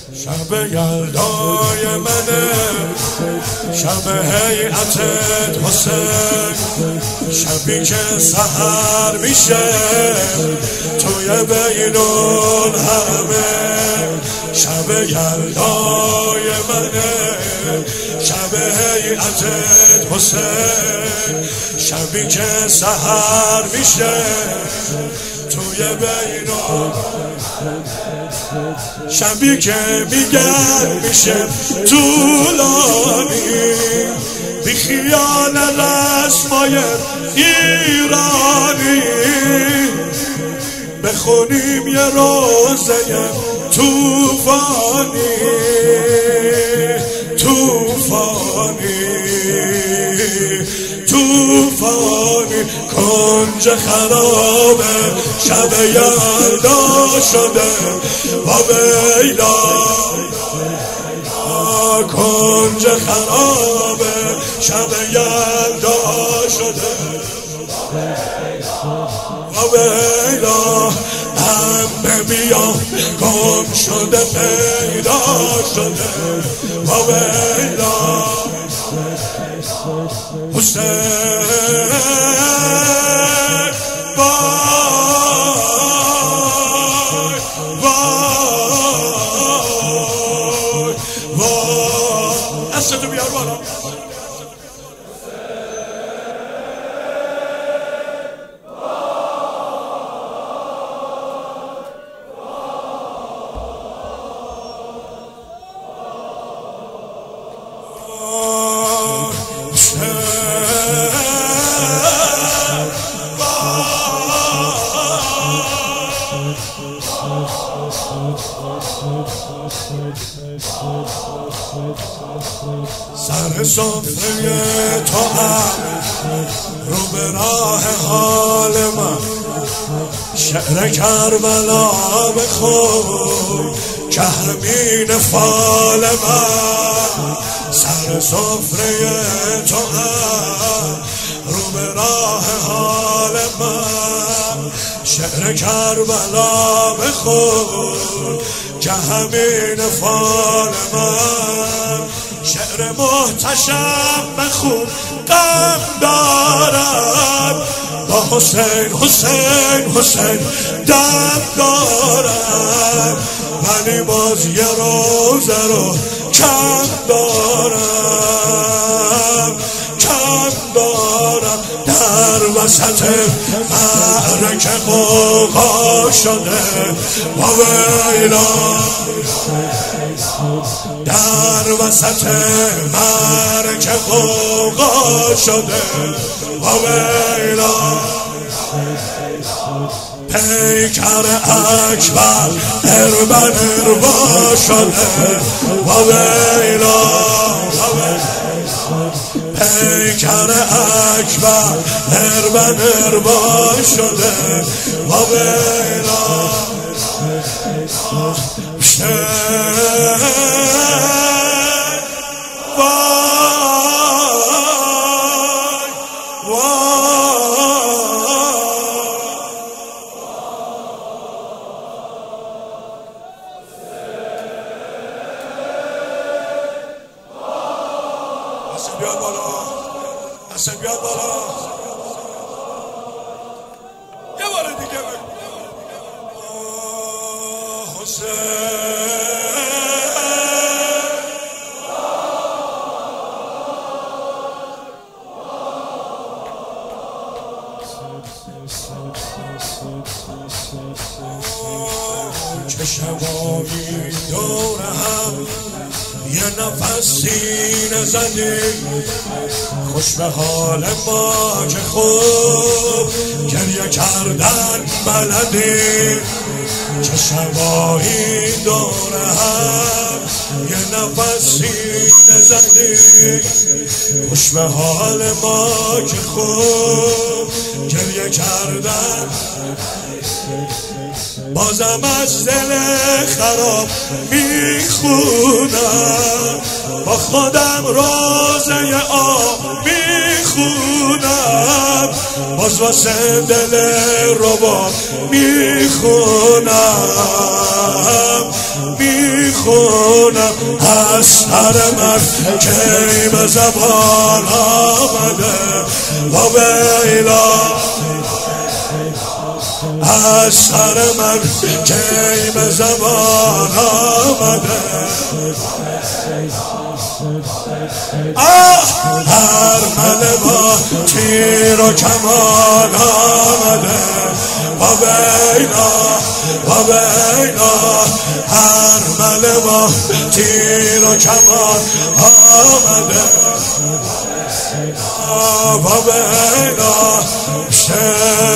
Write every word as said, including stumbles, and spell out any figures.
شب یلدای منه، شب هیئتت حسین، شبی که سحر میشه توی بین الحرمه. شب یلدای منه، شب هیئتت حسین، شبی که سحر میشه توی بین شبی که میگن میشه طولانی، بی خیال رسمای ایرانی، بخونیم یه روزه توفانی توفانی توفانی. کنج خرابه شب یلدا شده و ویلا، کنج خرابه شب یلدا شده و ویلا. همه بیا گم شده پیدا شده و ویلا. حسین وای وای وای. دستتو بیار بالا. سر سفره تو هم رو به راه حال من، شعر کربلا بخون که همین فال من. سر سفره تو هم رو به راه حال من، شعر کربلا بخون که همین فال من. شعر محتشم بخون غم دارم، با حسین حسین حسین دم دارم، ولی باز یه روزه رو کم دارم کم دارم. در وسط معرکه غوغا شده و ویلا، در وسط معرکه غوغا شده و ویلا. پیکر اکبر اربن اربا شده و ویلا. پیکر اکبر اربن اربا شده و ویلا. حسین بیاد بالا، حسین بیاد بالا. یه بار دیگه بگو حسین. چه شبایی دور هم یه نفس سینه زدیم، خوش به حال ما که خوب گریه کردن بلدیم. چه شبایی دور هم یه نفس سینه زدیم، خوش به حال ما که خوب گریه کردن. بازم از دل خراب میخونم، با خودم روزه آب میخونم. باز واسه دل ربا میخونم میخونم از سر من کی به زبان آمده و بیلا از سر من کی به زبان آمده آه هر مله با تیر و کمان آمده و بینا و بینا هر مله با تیر و کمان آمده و بینا